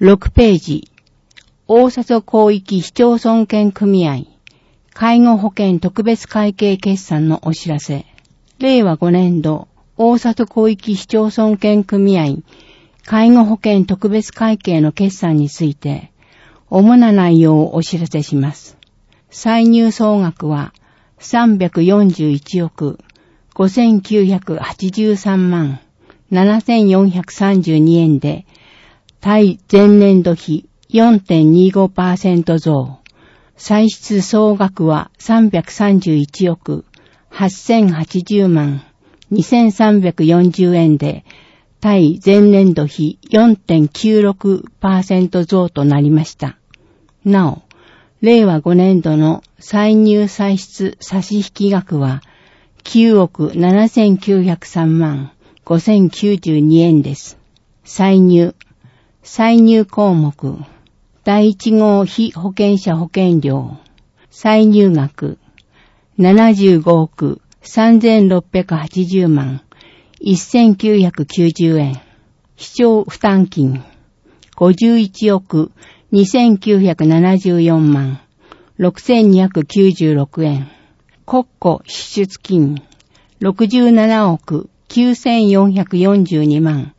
6ページ、大里広域市町村権組合、介護保険特別会計決算のお知らせ。令和5年度、大里広域市町村権組合、介護保険特別会計の決算について、主な内容をお知らせします。歳入総額は、341億5983万7432円で、対前年度比 4.25% 増。歳出総額は331億8080万2340円で、対前年度比 4.96% 増となりました。なお、令和5年度の歳入歳出差引額は9億7903万5092円です。歳入項目。第1号被保険者保険料。歳入額。75億3680万1990円。市長負担金。51億2974万6296円。国庫支出金。67億9442万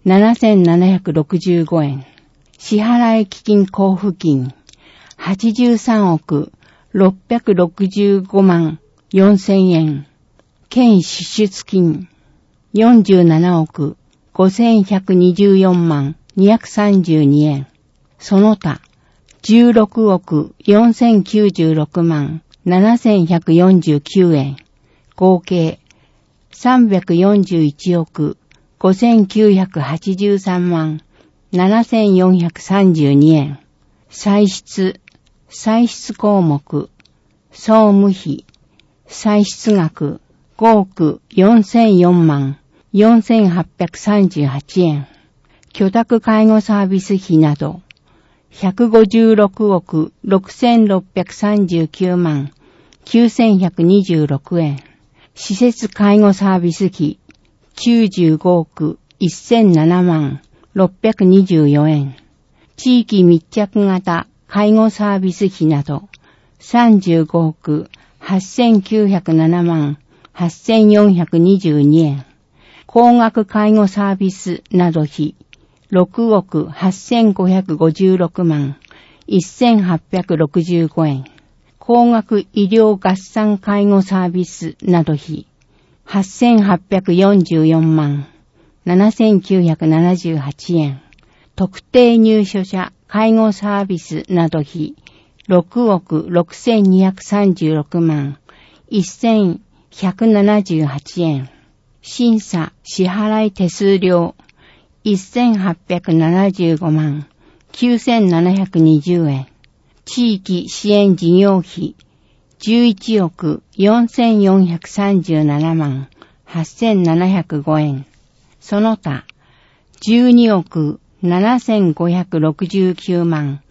7765円。支払基金交付金。83億665万4000円。県支出金。47億5124万232円。その他、16億4096万7149円。合計341億5983万7432円。歳出項目。総務費。歳出額5億4004万4838円。居宅介護サービス費など、156億6639万9126円。施設介護サービス費、95億1007万624円。地域密着型介護サービス費など、35億8907万8422円。高額介護サービスなど費、6億8556万1865円。高額医療合算介護サービスなど費、8844万7978円。特定入所者介護サービスなど費、6億6236万1178円。審査支払い手数料、1875万9720円。地域支援事業費、11億4437万8705円。その他、12億7569万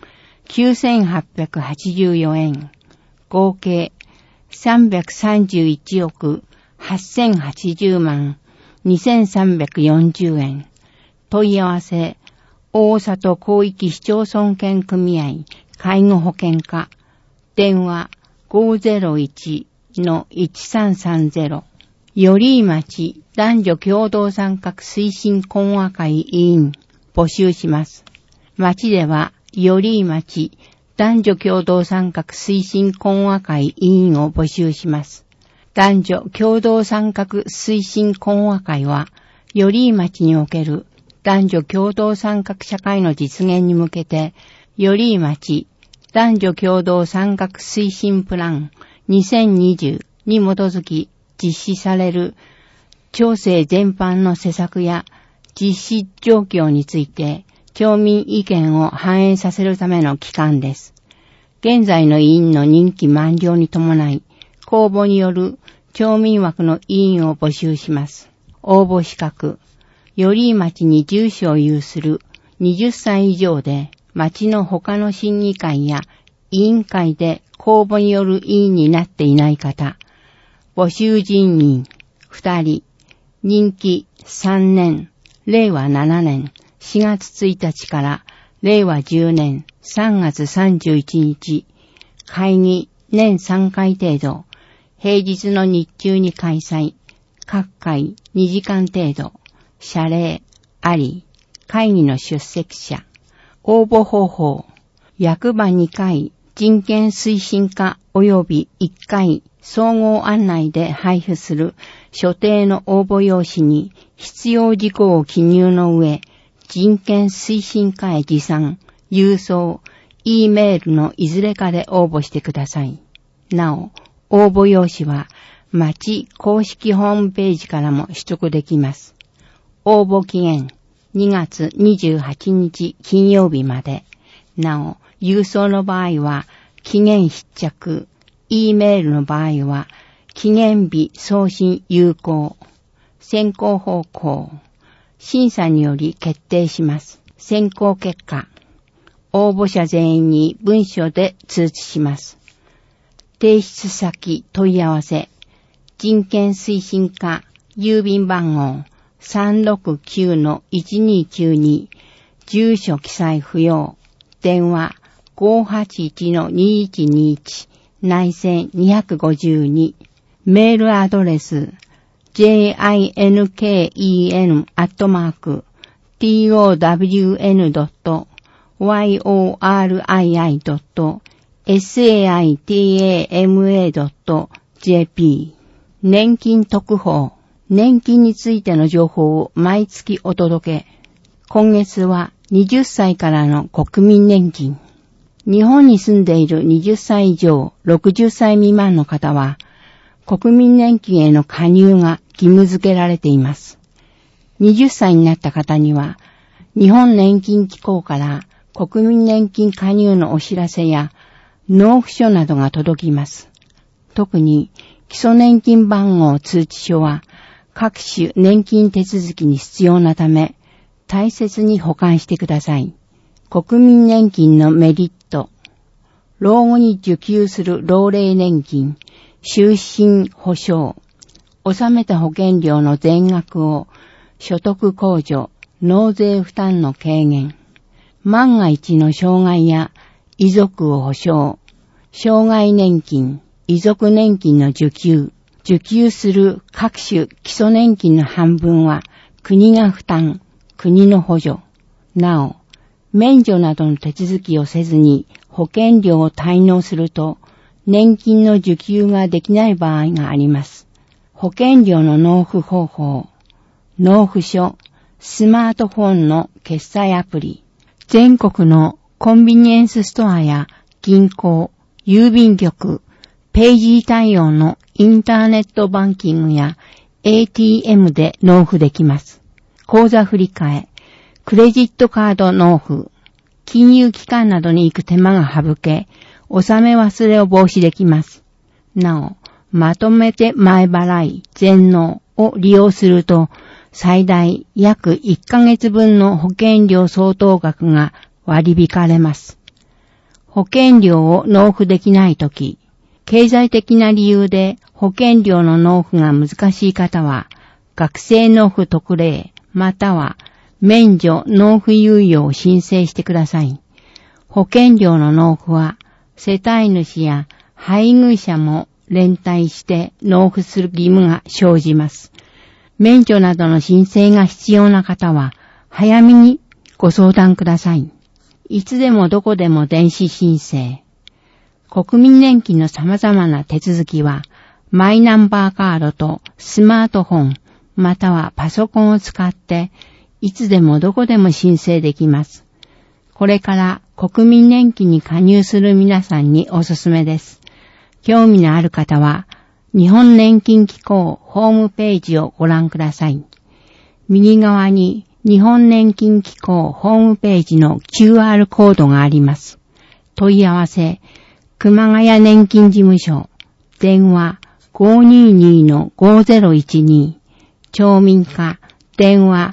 9884円。合計331億8080万2340円。問い合わせ、大里広域市町村権組合介護保険課。電話 501-1330。寄居町男女共同参画推進懇話会委員募集します。町では寄居町男女共同参画推進懇話会委員を募集します。男女共同参画推進懇話会は、寄居町における男女共同参画社会の実現に向けて、寄居町男女共同参画推進プラン2020に基づき実施される町政全般の施策や実施状況について、町民意見を反映させるための機関です。現在の委員の任期満了に伴い、公募による町民枠の委員を募集します。応募資格。寄居町に住所を有する20歳以上で、町の他の審議会や委員会で公募による委員になっていない方。募集人員2人。任期3年。令和7年4月1日から令和10年3月31日、会議年3回程度、平日の日中に開催、各回2時間程度、謝礼あり、会議の出席者、応募方法、役場2回、人権推進課及び1回、総合案内で配布する所定の応募用紙に必要事項を記入の上、人権推進課へ持参、郵送、E メールのいずれかで応募してください。なお、応募用紙は町公式ホームページからも取得できます。応募期限2月28日金曜日まで。なお、郵送の場合は期限必着、E メールの場合は期限日送信有効。選考方向、審査により決定します。選考結果、応募者全員に文書で通知します。提出先問い合わせ、人権推進課郵便番号 369-1292、住所記載不要、電話 581-2121、内線252、メールアドレス、jinken.torii.yorii.saitama.jp。 年金特報、年金についての情報を毎月お届け。今月は20歳からの国民年金。日本に住んでいる20歳以上60歳未満の方は、国民年金への加入が義務付けられています。20歳になった方には、日本年金機構から国民年金加入のお知らせや納付書などが届きます。特に基礎年金番号通知書は各種年金手続きに必要なため、大切に保管してください。国民年金のメリット、老後に受給する老齢年金、終身保障、納めた保険料の全額を所得控除、納税負担の軽減、万が一の障害や遺族を保障、障害年金、遺族年金の受給する各種基礎年金の半分は国が負担、国の補助。なお、免除などの手続きをせずに保険料を滞納すると、年金の受給ができない場合があります。保険料の納付方法、納付書、スマートフォンの決済アプリ、全国のコンビニエンスストアや銀行、郵便局、ページ対応のインターネットバンキングや ATM で納付できます。口座振替、クレジットカード納付、金融機関などに行く手間が省け、納め忘れを防止できます。なお、まとめて前払い、全納を利用すると、最大約1ヶ月分の保険料相当額が割り引かれます。保険料を納付できないとき、経済的な理由で保険料の納付が難しい方は、学生納付特例または免除納付猶予を申請してください。保険料の納付は、世帯主や配偶者も連帯して納付する義務が生じます。免除などの申請が必要な方は、早めにご相談ください。いつでもどこでも電子申請。国民年金の様々な手続きは、マイナンバーカードとスマートフォン、またはパソコンを使って、いつでもどこでも申請できます。これから国民年金に加入する皆さんにおすすめです。興味のある方は、日本年金機構ホームページをご覧ください。右側に日本年金機構ホームページの QR コードがあります。問い合わせ、熊谷年金事務所、電話 522-5012、町民課、電話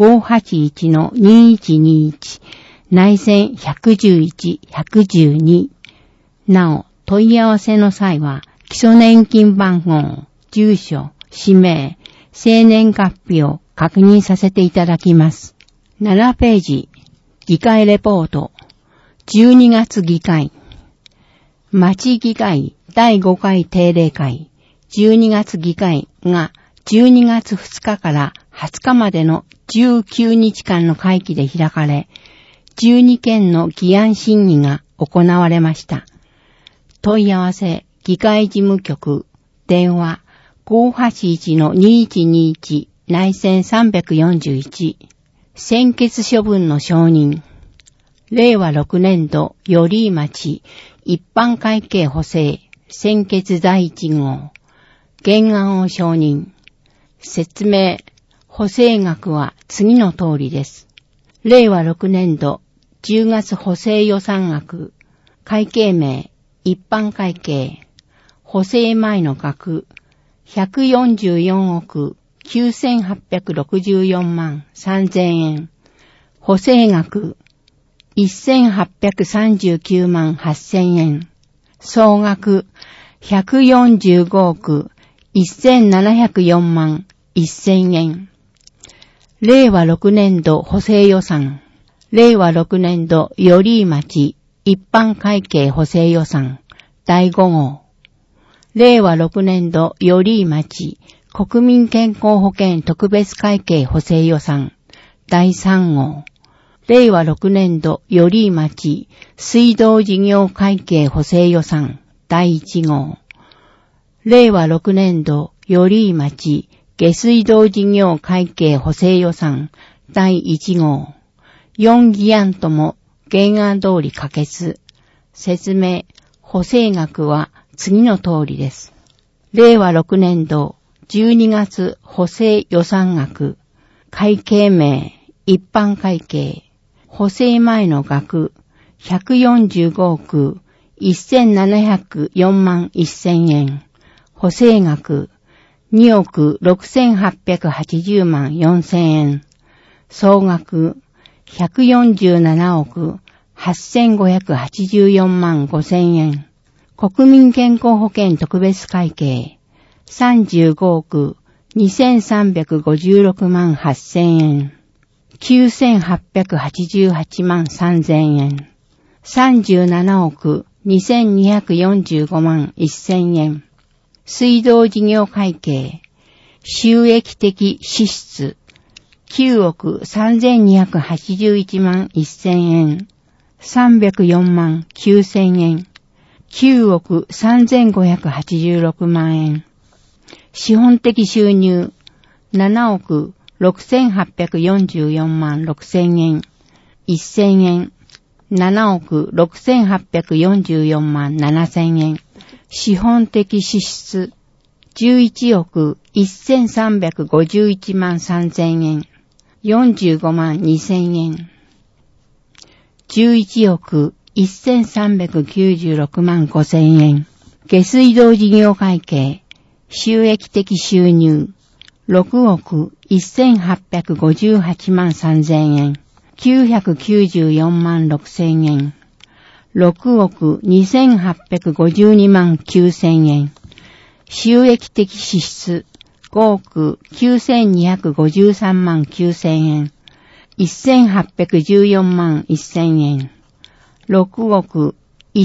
581-2121、内線111-112。なお、問い合わせの際は、基礎年金番号、住所、氏名、生年月日を確認させていただきます。7ページ、 議会レポート。12月議会。町議会第5回定例会。12月議会が12月2日から20日までの19日間の会期で開かれ、12件の議案審議が行われました。問い合わせ、議会事務局、電話、581-2121、内線341、専決処分の承認、令和6年度、寄居町、一般会計補正、専決第1号、原案を承認、説明、補正額は次の通りです。令和6年度、10月補正予算額、会計名、一般会計、補正前の額、144億9864万3000円。補正額、1839万8000円。総額、145億1704万1000円。令和6年度補正予算。令和6年度寄居町一般会計補正予算第5号。令和6年度寄居町国民健康保険特別会計補正予算第3号。令和6年度寄居町水道事業会計補正予算第1号。令和6年度寄居町下水道事業会計補正予算第1号。4議案とも原案通り可決。説明、補正額は次の通りです。令和6年度12月補正予算額、会計名、一般会計、補正前の額、145億1704万1000円、補正額、2億6880万4000円、総額、147億8584万5000円、国民健康保険特別会計、35億2356万8000円、9888万3000円、37億2245万1000円、水道事業会計、収益的支出、9億3281万1000円、304万9000円、9億3586万円、資本的収入、7億6844万6000円、1000円、7億6844万7000円、資本的支出、11億1351万3000円、45万2000円、11億1396万5000円、下水道事業会計、収益的収入、6億1858万3000円、994万6000円、6億2852万9000円、収益的支出、5億9253万9000円、1814万1000円、6億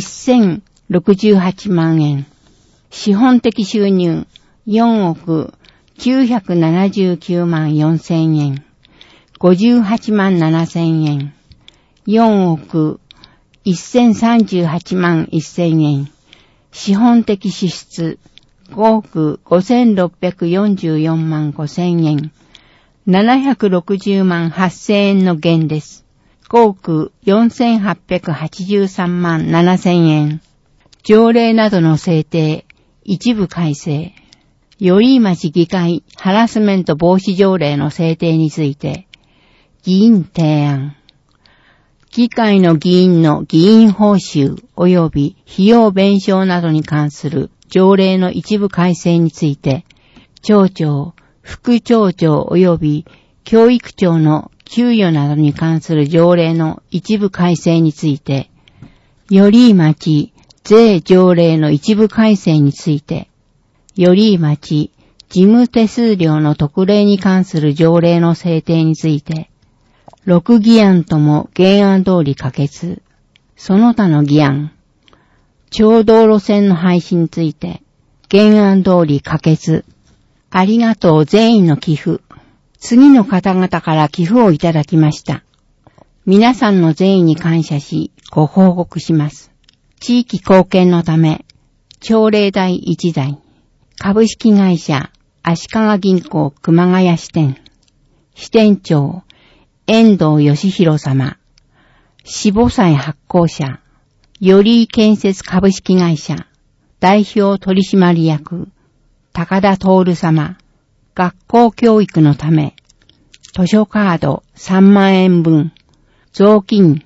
1068万円、資本的収入、4億979万4000円、58万7000円、4億1038万1000円、資本的支出、5億5644万5000円、760万8000円の減です。5億4883万7000円。条例などの制定、一部改正。寄居町議会ハラスメント防止条例の制定について、議員提案。議会の議員の議員報酬及び費用弁償などに関する条例の一部改正について、町長、副町長及び教育長の給与などに関する条例の一部改正について、寄居町税条例の一部改正について、寄居町事務手数料の特例に関する条例の制定について、 6議案とも原案通り可決。その他の議案。町道路線の廃止について、原案通り可決。ありがとう全員の寄付。次の方々から寄付をいただきました。皆さんの善意に感謝し、ご報告します。地域貢献のため、朝礼台1台、株式会社、足利銀行熊谷支店、支店長、遠藤義弘様、死母祭発行者、より建設株式会社、代表取締役、高田徹様、学校教育のため、図書カード3万円分、雑巾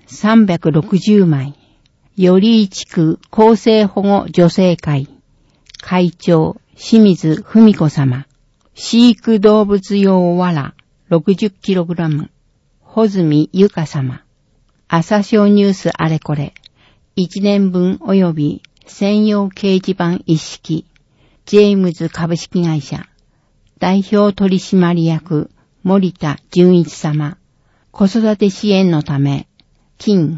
360枚、より地区厚生保護女性会、会長、清水文子様、飼育動物用藁 60kg、穂積ゆか様、朝青ニュースあれこれ、1年分及び専用掲示板一式、ジェームズ株式会社、代表取締役、森田純一様、子育て支援のため、金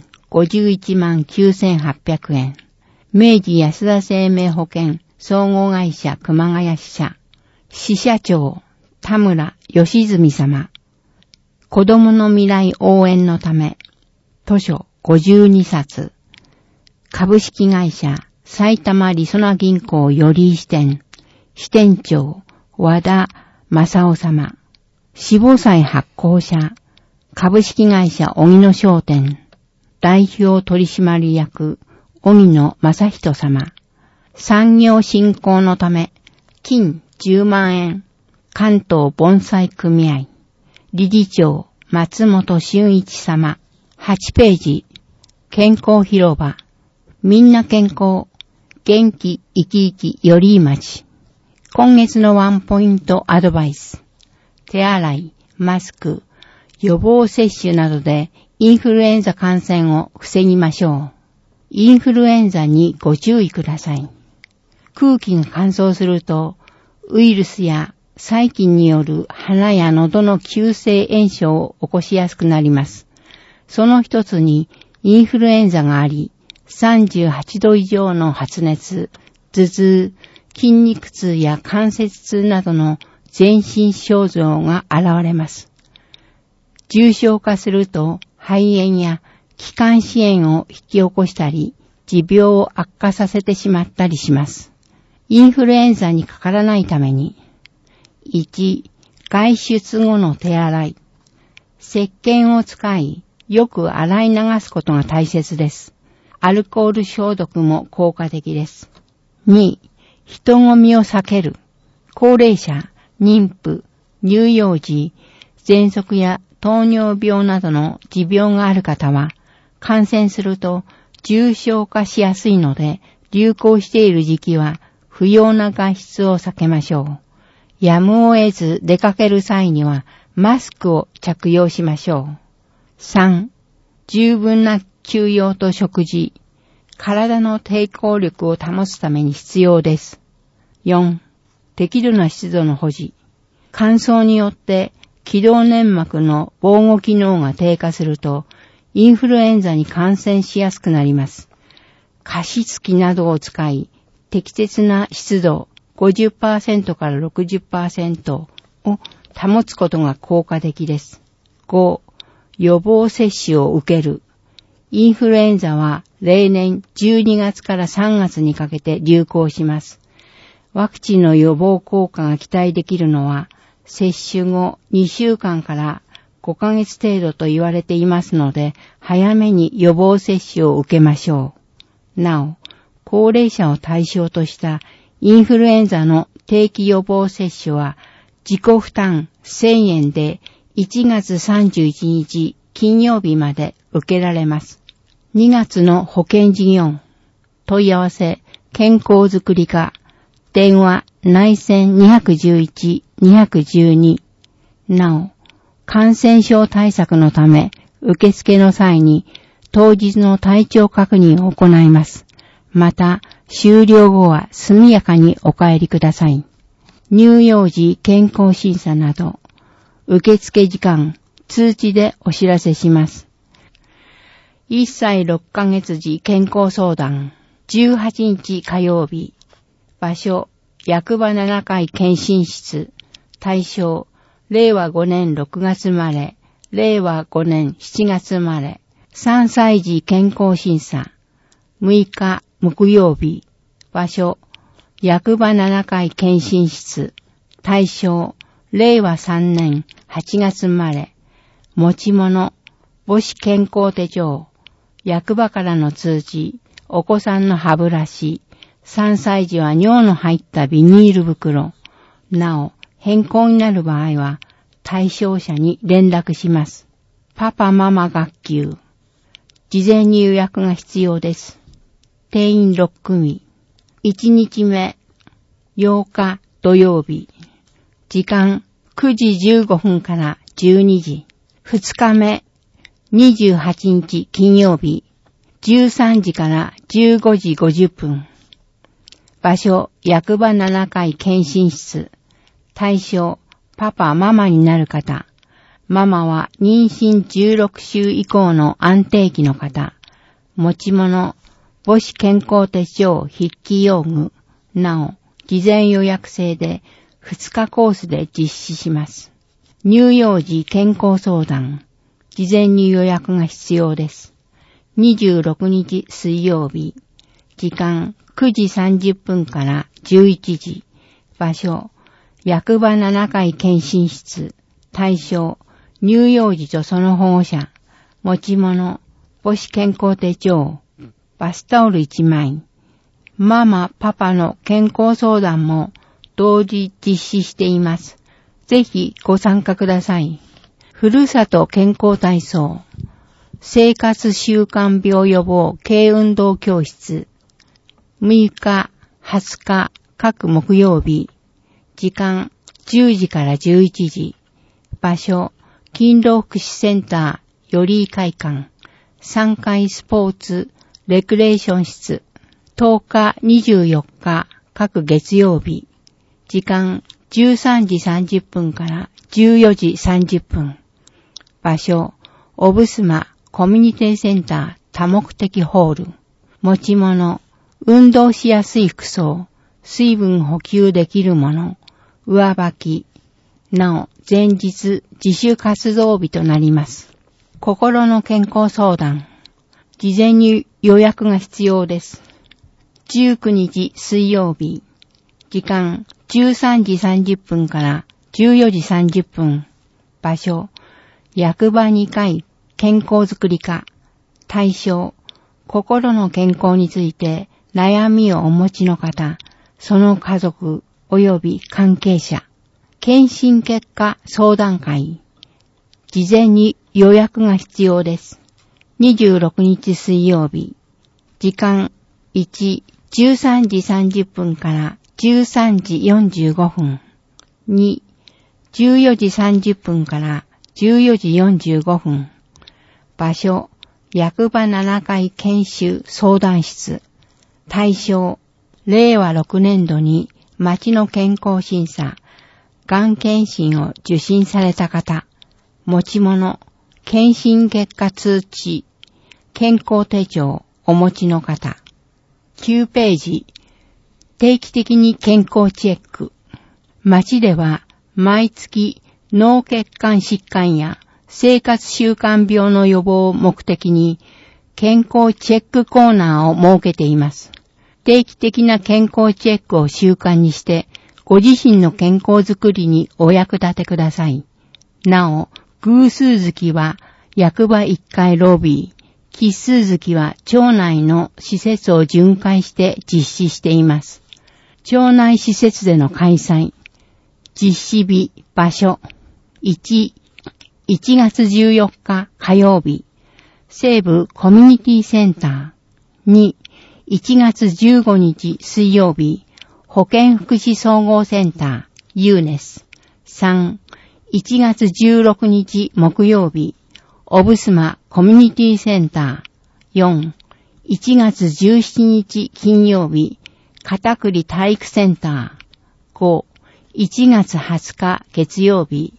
51万9800円、明治安田生命保険総合会社熊谷支社、支社長、田村義純様、子供の未来応援のため、図書52冊、株式会社埼玉りそな銀行より支店、支店長、和田正夫様、死母祭発行者、株式会社荻野商店、代表取締役、荻野正人様、産業振興のため、金10万円、関東盆栽組合、理事長、松本俊一様、8ページ、健康広場、みんな健康、元気生き生きより町、今月のワンポイントアドバイス、手洗い、マスク、予防接種などでインフルエンザ感染を防ぎましょう。インフルエンザにご注意ください。空気が乾燥すると、ウイルスや細菌による鼻や喉の急性炎症を起こしやすくなります。その一つにインフルエンザがあり、38度以上の発熱、頭痛、筋肉痛や関節痛などの全身症状が現れます。重症化すると肺炎や気管支炎を引き起こしたり、持病を悪化させてしまったりします。インフルエンザにかからないために、1、外出後の手洗い。石鹸を使い、よく洗い流すことが大切です。アルコール消毒も効果的です。2、人混みを避ける。高齢者、妊婦、乳幼児、喘息や糖尿病などの持病がある方は、感染すると重症化しやすいので、流行している時期は不要な外出を避けましょう。やむを得ず出かける際にはマスクを着用しましょう。3、十分な休養と食事。体の抵抗力を保つために必要です。4、適度な湿度の保持。乾燥によって気道粘膜の防護機能が低下すると、インフルエンザに感染しやすくなります。加湿器などを使い、適切な湿度 50% から 60% を保つことが効果的です。5、予防接種を受ける。インフルエンザは例年12月から3月にかけて流行します。ワクチンの予防効果が期待できるのは、接種後2週間から5ヶ月程度と言われていますので、早めに予防接種を受けましょう。なお、高齢者を対象としたインフルエンザの定期予防接種は、自己負担1000円で1月31日金曜日まで受けられます。2月の保険事業、問い合わせ、健康づくり課、電話内線211-212。なお、感染症対策のため、受付の際に当日の体調確認を行います。また、終了後は速やかにお帰りください。乳幼児健康審査など、受付時間通知でお知らせします。1歳6ヶ月時健康相談、18日火曜日、場所、役場7階検診室、対象、令和5年6月生まれ、令和5年7月生まれ、3歳児健康審査、6日木曜日、場所、役場7階検診室、対象、令和3年8月生まれ、持ち物、母子健康手帳、役場からの通知、お子さんの歯ブラシ、3歳児は尿の入ったビニール袋。なお、変更になる場合は、対象者に連絡します。パパママ学級。事前に予約が必要です。定員6組。1日目、8日土曜日。時間9時15分から12時。2日目、28日金曜日。13時から15時50分。場所、役場7階検診室。対象、パパ、ママになる方。ママは妊娠16週以降の安定期の方。持ち物、母子健康手帳筆記用具。なお、事前予約制で2日コースで実施します。乳幼児健康相談。事前に予約が必要です。26日水曜日。時間9時30分から11時。場所、役場7階検診室。対象、乳幼児とその保護者。持ち物、母子健康手帳。バスタオル1枚。ママ、パパの健康相談も同時実施しています。ぜひご参加ください。ふるさと健康体操。生活習慣病予防軽運動教室。6日、20日、各木曜日。時間、10時から11時。場所、勤労福祉センター、よりい会館。3階スポーツ、レクレーション室。10日、24日、各月曜日。時間、13時30分から14時30分。場所、オブスマコミュニティセンター多目的ホール。持ち物、運動しやすい服装、水分補給できるもの、上履き。なお、前日自主活動日となります。心の健康相談。事前に予約が必要です。19日水曜日。時間13時30分から14時30分。場所、役場2階健康づくり課。対象、心の健康について悩みをお持ちの方、その家族及び関係者。検診結果相談会。事前に予約が必要です。26日水曜日。時間1、13時30分から13時45分。2、14時30分から14時45分。場所、役場7階研修相談室。対象、令和6年度に町の健康審査、がん検診を受診された方。持ち物、検診結果通知、健康手帳お持ちの方。9ページ、定期的に健康チェック。町では毎月脳血管疾患や生活習慣病の予防を目的に健康チェックコーナーを設けています。定期的な健康チェックを習慣にしてご自身の健康づくりにお役立てください。なお、偶数月は役場1階ロビー、奇数月は町内の施設を巡回して実施しています。町内施設での開催。実施日、場所。1月14日火曜日、西部コミュニティセンター。1月15日水曜日、保健福祉総合センター、ユーネス。1月16日木曜日、オブスマコミュニティセンター。1月17日金曜日、片栗体育センター。1月20日月曜日、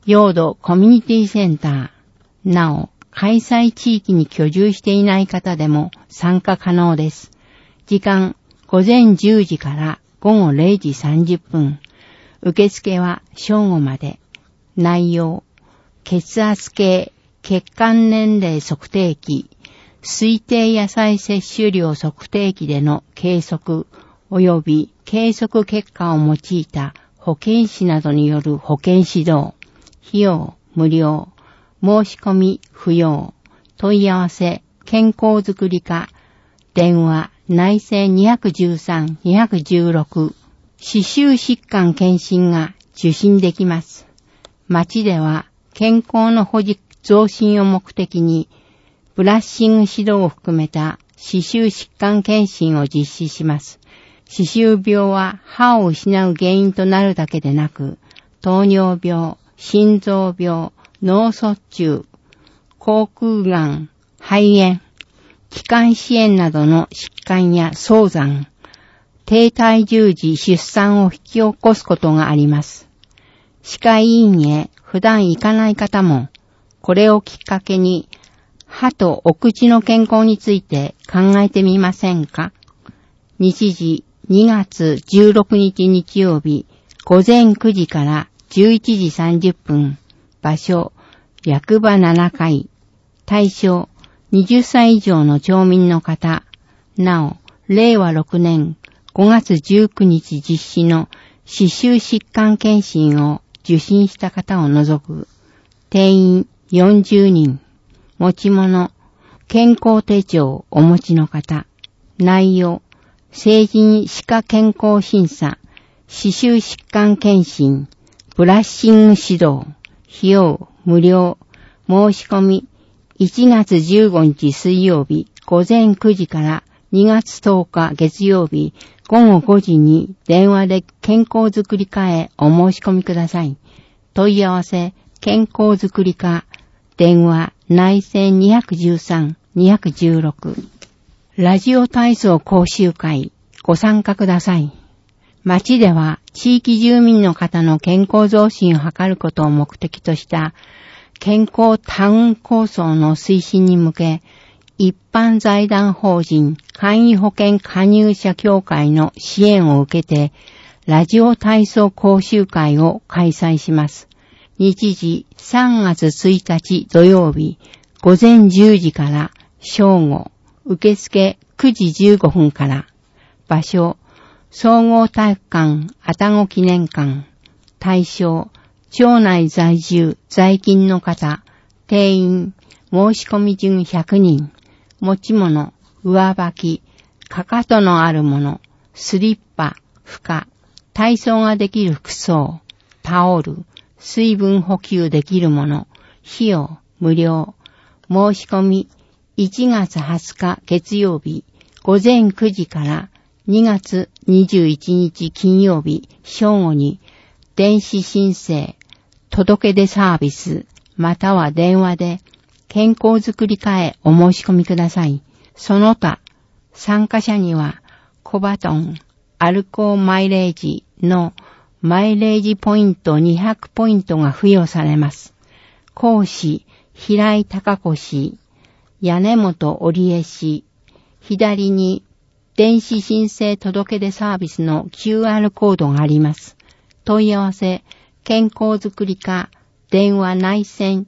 陽土コミュニティセンター。なお、開催地域に居住していない方でも参加可能です。時間、午前10時から午後0時30分。受付は正午まで。内容、血圧計、血管年齢測定器、推定野菜摂取量測定器での計測及び計測結果を用いた保健師などによる保健指導。費用無料。申し込み不要。問い合わせ健康づくり課。電話内線213-216。歯周疾患検診が受診できます。町では健康の保持増進を目的にブラッシング指導を含めた歯周疾患検診を実施します。歯周病は歯を失う原因となるだけでなく、糖尿病、心臓病、脳卒中、口腔がん、肺炎、気管支炎などの疾患や早産、低体重時出産を引き起こすことがあります。歯科医院へ普段行かない方も、これをきっかけに歯とお口の健康について考えてみませんか？日時2月16日日曜日午前9時から11時30分。場所、役場7階。対象、20歳以上の町民の方。なお、令和6年5月19日実施の歯周疾患検診を受診した方を除く。定員40人。持ち物、健康手帳をお持ちの方。内容、成人歯科健康審査、歯周疾患検診、ブラッシング指導、費用無料、申し込み、1月15日水曜日午前9時から2月10日月曜日午後5時に電話で健康づくり課へお申し込みください。問い合わせ、健康づくり課、電話内線213-216。ラジオ体操講習会、ご参加ください。町では地域住民の方の健康増進を図ることを目的とした健康タウン構想の推進に向け、一般財団法人簡易保険加入者協会の支援を受けて、ラジオ体操講習会を開催します。日時3月1日土曜日午前10時から正午、受付9時15分から。場所、総合体育館愛宕記念館。対象、町内在住在勤の方。定員、申し込み順100人。持ち物、上履き、かかとのあるもの、スリッパ、負荷、体操ができる服装、タオル、水分補給できるもの、費用無料。申し込み1月20日月曜日午前9時から2月21日金曜日正午に電子申請、届け出サービスまたは電話で健康づくり課へお申し込みください。その他、参加者には小バトン、アルコーマイレージのマイレージポイント200ポイントが付与されます。講師、平井貴子氏、屋根本織江氏、左に電子申請届出サービスの QR コードがあります。問い合わせ、健康づくり課、電話内線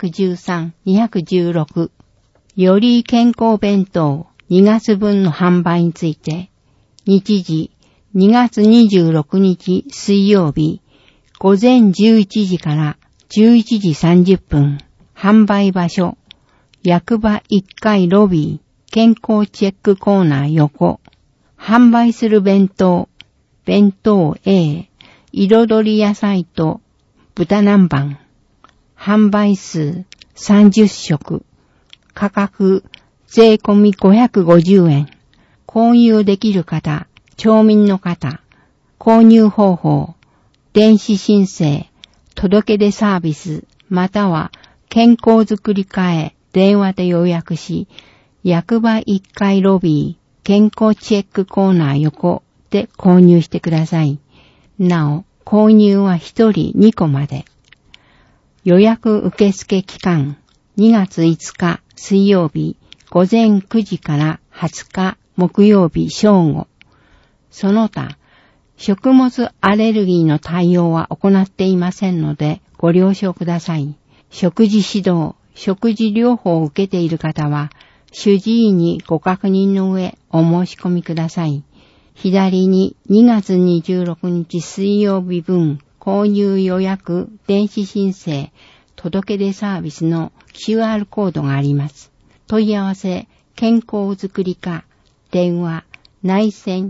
213-216。より健康弁当2月分の販売について、日時2月26日水曜日午前11時から11時30分。販売場所、役場1階ロビー、健康チェックコーナー横。販売する弁当、弁当 A、彩り野菜と豚南蛮。販売数30食。価格税込み550円。購入できる方、町民の方。購入方法、電子申請、届け出サービス、または健康づくり課へ電話で予約し、役場1階ロビー、健康チェックコーナー横で購入してください。なお、購入は1人2個まで。 予約受付期間、2月5日水曜日午前9時から20日木曜日正午。その他、食物アレルギーの対応は行っていませんのでご了承ください。食事指導、食事療法を受けている方は、主治医にご確認の上お申し込みください。左に2月26日水曜日分購入予約電子申請届出サービスの QR コードがあります。問い合わせ、健康づくり課、電話、内線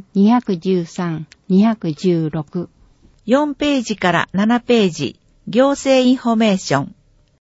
213-216。 4ページから7ページ、行政インフォメーション。